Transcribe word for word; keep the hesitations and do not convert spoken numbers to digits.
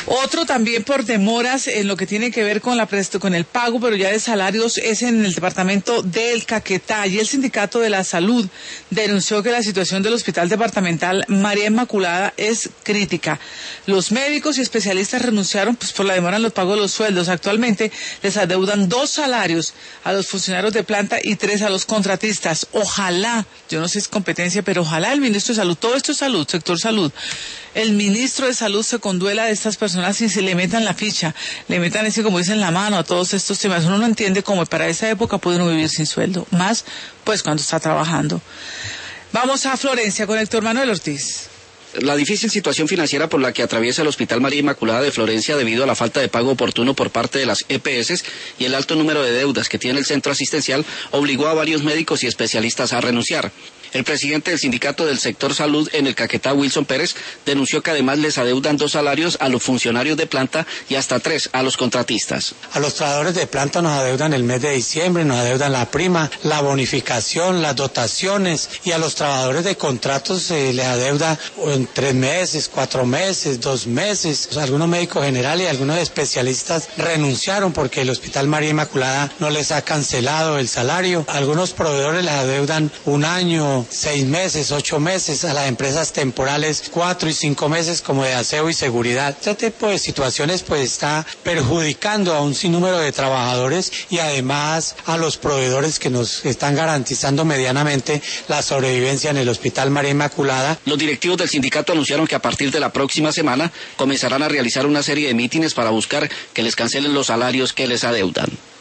Otro también por demoras en lo que tiene que ver con la presto, con el pago, pero ya de salarios, es en el departamento del Caquetá. Y el Sindicato de la Salud denunció que la situación del Hospital Departamental María Inmaculada es crítica. Los médicos y especialistas renunciaron pues por la demora en los pagos de los sueldos. Actualmente les adeudan dos salarios a los funcionarios de planta y tres a los contratistas. Ojalá, yo no sé si es competencia, pero ojalá el ministro de Salud, todo esto es salud, sector salud, el ministro de Salud se conduela de estas personas y se le metan la ficha, le metan ese, como dicen, la mano a todos estos temas. Uno no entiende cómo para esa época puede uno vivir sin sueldo, más pues cuando está trabajando. Vamos a Florencia con Héctor Manuel Ortiz. La difícil situación financiera por la que atraviesa el Hospital María Inmaculada de Florencia debido a la falta de pago oportuno por parte de las E P S y el alto número de deudas que tiene el centro asistencial obligó a varios médicos y especialistas a renunciar. El presidente del sindicato del sector salud en el Caquetá, Wilson Pérez, denunció que además les adeudan dos salarios a los funcionarios de planta y hasta tres a los contratistas. A los trabajadores de planta nos adeudan el mes de diciembre, nos adeudan la prima, la bonificación, las dotaciones, y a los trabajadores de contratos eh, les adeuda en tres meses, cuatro meses, dos meses. O sea, algunos médicos generales y algunos especialistas renunciaron porque el Hospital María Inmaculada no les ha cancelado el salario. Algunos proveedores les adeudan un año, seis meses, ocho meses, a las empresas temporales cuatro y cinco meses como de aseo y seguridad. Este tipo de situaciones pues está perjudicando a un sinnúmero de trabajadores y además a los proveedores que nos están garantizando medianamente la sobrevivencia en el Hospital María Inmaculada. Los directivos del sindicato anunciaron que a partir de la próxima semana comenzarán a realizar una serie de mítines para buscar que les cancelen los salarios que les adeudan.